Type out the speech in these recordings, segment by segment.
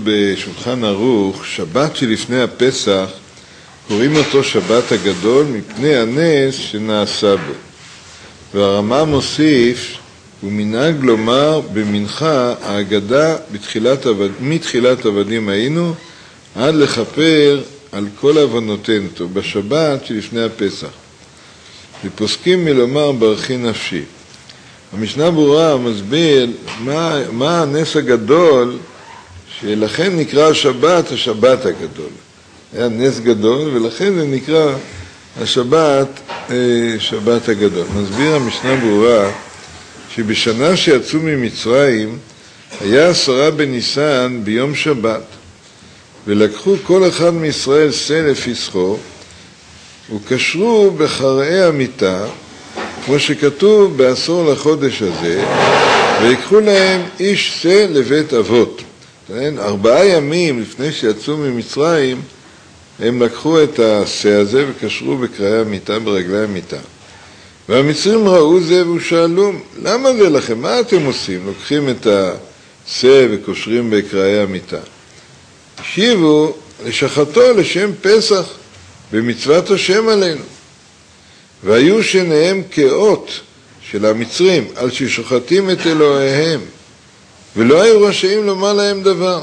בשולחן ערוך, שבת שלפני הפסח, קוראים אותו שבת הגדול מפני הנס שנעשה בו. והרמ"א מוסיף, הוא מנהג לומר במנחה ההגדה מתחילת עבדים היינו, עד לכפר על כל עוונותינו, בשבת שלפני הפסח. ופוסקים מלומר ברכי נפשי. המשנה ברורה מסביר מה הנס הגדול, שלכן נקרא השבת הגדול. היה נס גדול, ולכן זה נקרא השבת שבת הגדול. מסביר המשנה ברורה שבשנה שיצאו ממצרים היה 10 בניסן ביום שבת, ולקחו כל אחד מישראל שא לפסחו וקשרו בחרעי המיטה, כמו שכתוב בעשור לחודש הזה, ויקחו להם איש שא לבית אבות. 4 ימים לפני שיצאו ממצרים הם לקחו את השא הזה וקשרו בקרעי המיטה, ברגלי המיטה. והמצרים ראו זה ושאלו, למה זה לכם? מה אתם עושים? לוקחים את השא וקושרים בקרעי המיטה. השיבו, לשחתו לשם פסח, במצוות השם עלינו. והיו שניהם כאות של המצרים, על ששוחטים את אלוהיהם, ולא היו רשאים לומר להם דבר.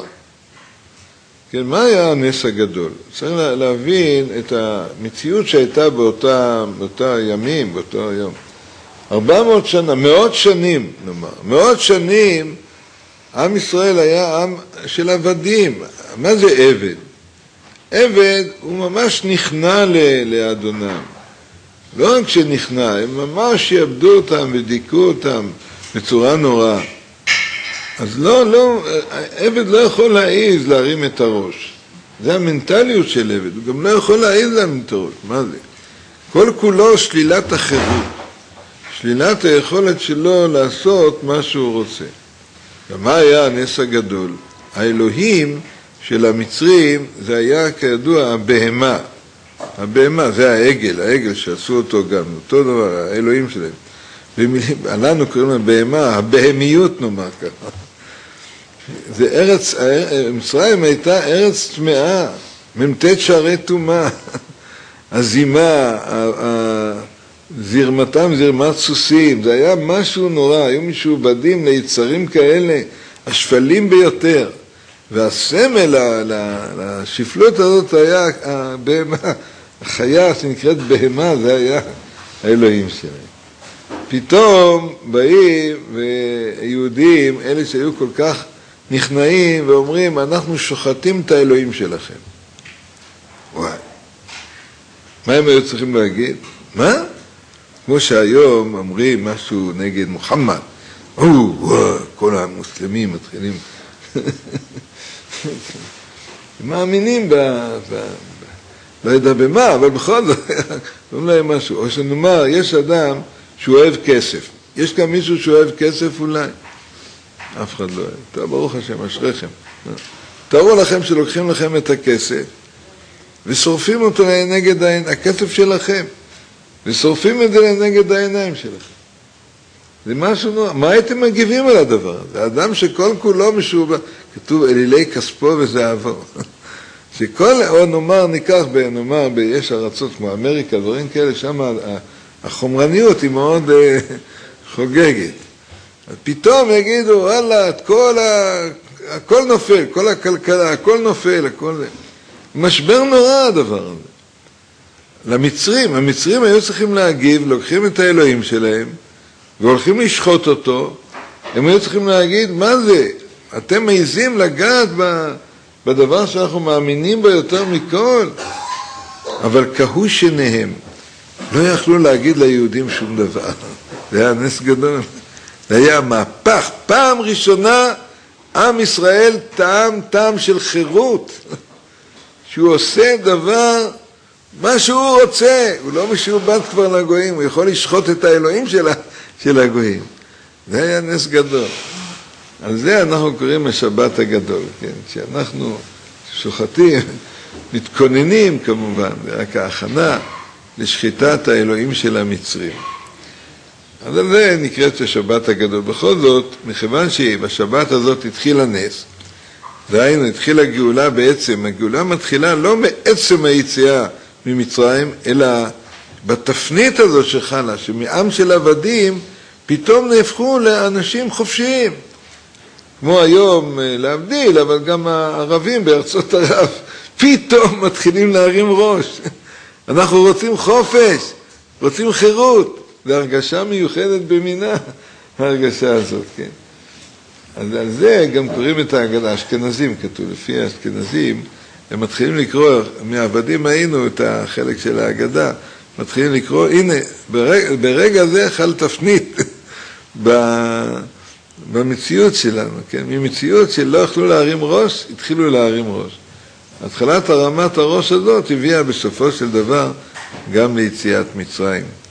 כן, מה היה הנס הגדול? צריך להבין את המציאות שהייתה באותה ימים, באותו יום. 400 שנה, מאות שנים, נאמר. מאות שנים, עם ישראל היה עם של עבדים. מה זה עבד? עבד הוא ממש נכנע לאדונם. לא רק שנכנע, הם ממש יעבדו אותם ודיכאו אותם בצורה נוראה. אז עבד לא יכול להעיז להרים את הראש. זה המנטליות של עבד, הוא גם לא יכול להעיז להרים את הראש. מה זה? כל כולו שלילת החירות, שלילת היכולת שלו לעשות מה שהוא רוצה. ומה היה הנס הגדול? האלוהים של המצרים זה היה כידוע הבהמה. הבהמה זה העגל שעשו אותו גם, אותו דבר, האלוהים שלהם. לנו קוראים לה בהמה, הבהמיות נאמר ככה. זה ארץ, מצרים הייתה ארץ טמאה, ממתת שערי טומאה. הזימה, זרמתם זרמת סוסים, זה היה משהו נורא, היו משועבדים ליצרים כאלה, השפלים ביותר. והסמל לשפלות הזאת היה הבהמה, החיה שנקראת בהמה, זה היה האלוהים שלהם. פתאום באים ויהודים, אלה שהיו כל כך נכנעים ואומרים, אנחנו שוחטים את האלוהים שלכם. וואי. מה הם היו צריכים להגיד? מה? כמו שהיום אומרים משהו נגד מוחמד. כל המוסלמים מתחילים. מאמינים לא יודע במה, אבל בכל זאת, אומרים להם משהו. או שנאמר, יש אדם שהוא אוהב כסף. יש גם מישהו שהוא אוהב כסף אולי? אף אחד לא אוהב. טוב, ברוך השם, אשריכם. תארו לכם שלוקחים לכם את הכסף, ושורפים אותו נגד הכסף שלכם, ושורפים את זה נגד העיניים שלכם. זה משהו נורא. מה הייתם מגיבים על הדבר הזה? האדם שכל כולו משועבד, כתוב אלילי כספו וזהבו. או נאמר, יש ארצות כמו אמריקה, דברים כאלה, שם החומרניות היא מאוד חוגגת. פתאום יגידו, וואלה, הכל נופל, כל הכלכלה, הכל נופל, הכל זה. משבר נורא הדבר הזה. המצרים היו צריכים להגיב, לוקחים את האלוהים שלהם, והולכים לשחוט אותו, הם היו צריכים להגיד, מה זה? אתם מעיזים לגעת בדבר שאנחנו מאמינים בו יותר מכל. אבל קהו שניהם, לא יכלו להגיד ליהודים שום דבר. זה היה נס גדול. זה היה מהפך. פעם ראשונה, עם ישראל טעם של חירות. שהוא עושה דבר, מה שהוא רוצה. הוא לא משועבד כבר לגויים, הוא יכול לשחוט את האלוהים של הגויים. זה היה נס גדול. על זה אנחנו קוראים השבת הגדול, כן? שאנחנו שוחטים, מתכוננים כמובן, זה רק ההכנה לשחיטת האלוהים של המצרים. אז על זה נקראת השבת הגדול. בכל זאת, מכיוון שבשבת הזאת התחיל הנס, דהיינו, התחילה הגאולה בעצם, הגאולה מתחילה לא מעצם היציאה ממצרים, אלא בתפנית הזו שחלה, שמעם של עבדים פתאום נהפכו לאנשים חופשיים. כמו היום להבדיל, אבל גם הערבים בארצות ערב פתאום מתחילים להרים ראש. אנחנו רוצים חופש, רוצים חירות. זו הרגשה מיוחדת במינה, ההרגשה הזאת, כן. אז על זה גם קוראים את ההגדה, האשכנזים כתוב, לפי האשכנזים, הם מתחילים לקרוא, מהעבדים היינו את החלק של ההגדה, מתחילים לקרוא, הנה, ברגע זה חל תפנית במציאות שלנו, כן? ממציאות שלא יכלו להרים ראש, התחילו להרים ראש. התחלת הרמת הראש הזאת הביאה בסופו של דבר גם ליציאת מצרים.